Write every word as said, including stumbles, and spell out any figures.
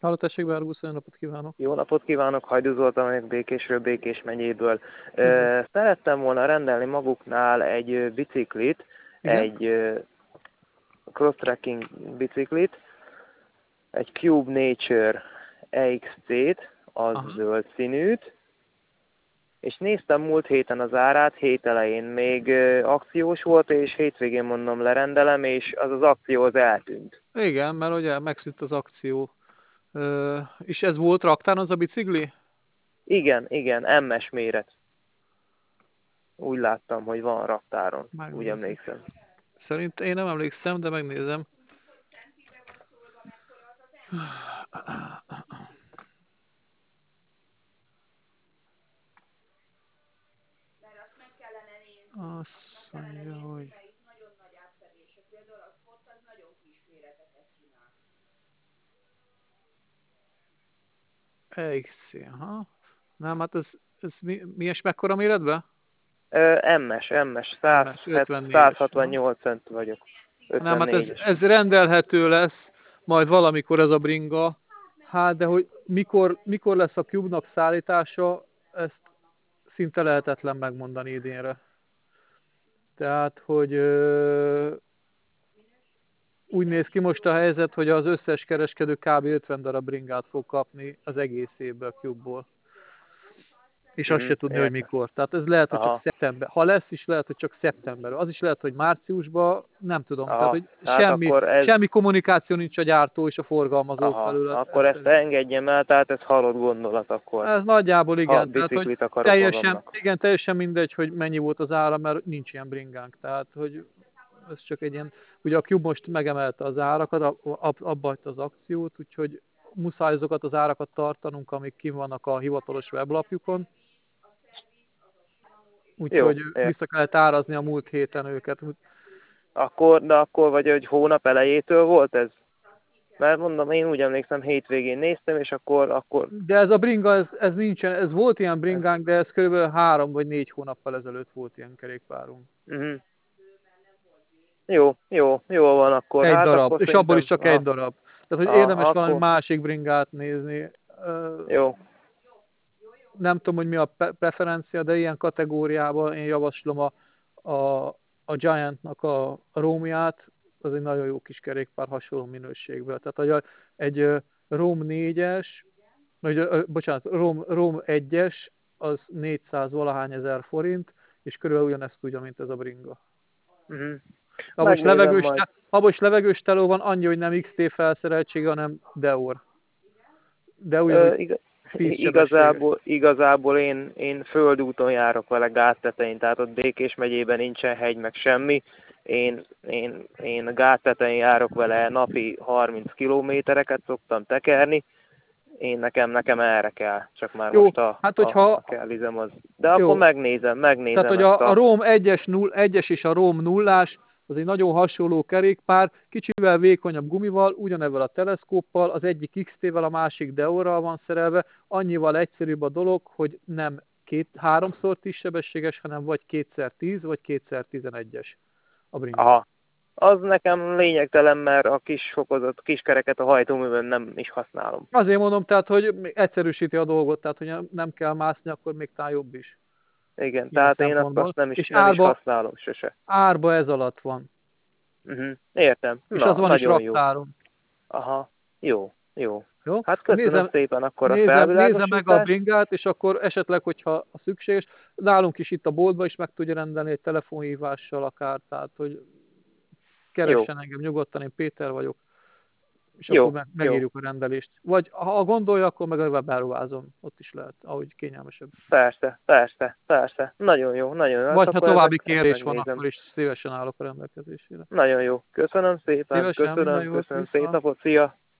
Halló, tessék, Bárgusz, olyan napot kívánok! Jó napot kívánok, Hajdú Zoltán vagyok Békésről, Békés megyéből. Üdvözlöm. Ö, Szerettem volna rendelni maguknál egy ö, biciklit, Igen? egy ö, cross-trekking biciklit, egy Cube Nature E X C-t, az Aha. zöld színűt, és néztem múlt héten az árát, hét elején még ö, akciós volt, és hétvégén mondom lerendelem, és az az akció az eltűnt. Igen, mert ugye megszűnt az akció. Ö, és ez volt raktáron az a bicikli? Igen, igen, em es méret. Úgy láttam, hogy van raktáron, úgy Megnézzük. emlékszem. Szerint én nem emlékszem, de megnézem. Azt mondja, hogy... E X C, aha. Nem, hát ez, ez mi, mi és mekkora méretben? em es, em es, em es, ötvennégyes. Aha. száz hatvannyolc cent vagyok. Nem, hát ez, ötvennégyes. ez rendelhető lesz, majd valamikor ez a bringa. Hát, de hogy mikor, mikor lesz a Cube-nak szállítása, ezt szinte lehetetlen megmondani idénre. Tehát, hogy ö, úgy néz ki most a helyzet, hogy az összes kereskedő kb. ötven darab bringát fog kapni az egész évben a Cube-ból. És azt Uh-huh, se tudni, hogy értem. mikor. Tehát ez lehet, hogy csak Aha, szeptember. Ha lesz is, lehet, hogy csak szeptember. Az is lehet, hogy márciusban, nem tudom. Tehát, aha. hogy Tehát semmi, akkor ez, semmi kommunikáció nincs a gyártó és a forgalmazó aha, felül. akkor ezt engedjem el, tehát ez halott gondolat akkor. Ez nagyjából Ha igen. Tehát, hogy biciklit akarok teljesen, magamnak. igen, teljesen mindegy, hogy mennyi volt az ára, mert nincs ilyen bringánk. Tehát, hogy ez csak egy ilyen, ugye a Cube most megemelte az árakat, abba hagyta az akciót, úgyhogy muszáj azokat az árakat tartanunk, amik kim vannak a hivatalos weblapjukon. Jó, Úgyhogy ért. vissza kellett árazni a múlt héten őket. Akkor, de akkor vagy, hogy hónap elejétől volt ez? Mert mondom, én úgy emlékszem, hétvégén néztem, és akkor, akkor De ez a bringa, ez, ez nincsen, ez volt ilyen ez, bringánk, de ez körülbelül három vagy négy hónappal ezelőtt volt ilyen kerékpárunk. uh-huh. Jó, jó, jó van akkor. Egy Hát darab, akkor és abból is szerintem, csak egy ah, darab. Tehát, hogy ah, érdemes valami akkor, másik bringát nézni. jó. Nem tudom, hogy mi a preferencia, de ilyen kategóriában én javaslom a, a, a Giantnak a, a Rómiát, az egy nagyon jó kis kerékpár hasonló minőségben. Tehát hogy a, egy Róm négyes, vagy, bocsánat, Róm, Róm egyes, az négyszáz valahány ezer forint, és körülbelül ugyanezt tudja, mint ez a bringa. Uh-huh. Abban is Megnézem levegős, majd. abban is levegős teló van, annyi, hogy nem iksz té felszereltsége, hanem Deor. De úgy, Ö, hogy igaz, tíz sebességes. igazából, igazából én, én földúton járok vele gáttetején, tehát ott Békés megyében nincsen hegy, meg semmi. Én, én, én gáttetején járok vele, napi harminc kilométereket szoktam tekerni. Én nekem, nekem erre kell, csak már Jó, most a, hát a, hogyha, a kellizem az. De akkor jó, megnézem, tehát megnézem hogy ezt a, a a... Róm egyes, null, egyes és a Róm nullás, az egy nagyon hasonló kerékpár, kicsivel vékonyabb gumival, ugyanebben a teleszkóppal, az egyik iksz té-vel, a másik Deorral van szerelve, annyival egyszerűbb a dolog, hogy nem két, háromszor tíz sebességes, hanem vagy kétszer tíz, vagy kétszer tizenegyes a bringa. Aha. Az nekem lényegtelen, mert a kis fokozott, kis kereket a hajtóművön nem is használom. Azért mondom, tehát, hogy egyszerűsíti a dolgot, tehát, hogy nem kell mászni, akkor még talán jobb is. Igen, Ilyen tehát én azt, szempontból. azt nem, is, És nem is árba, használom sose. árba ez alatt van. Uh-huh. Értem. És az Na, van is nagyon jó. raktáron. Aha. Jó, jó. Jó? Hát köszönöm Nézem, szépen akkor a nézem, nézem meg a felvilágosítást. bringát, és akkor esetleg, hogyha szükséges, nálunk is itt a boltban is meg tudja rendelni egy telefonhívással akár, tehát, hogy Jó, keressen engem nyugodtan, én Péter vagyok, és akkor jó, meg, jó. megírjuk a rendelést. Vagy ha gondolja, akkor meg a webáruházon, ott is lehet, ahogy kényelmesebb. Persze, persze, persze. Nagyon jó, nagyon jó. Hát Vagy ha akkor további ezek, ezt kérés van, megnézem. akkor is szívesen állok a rendelkezésére. Nagyon jó. Köszönöm szépen, Szívesen, minden köszönöm, jót, köszönöm. Szép vissza! napot, szia!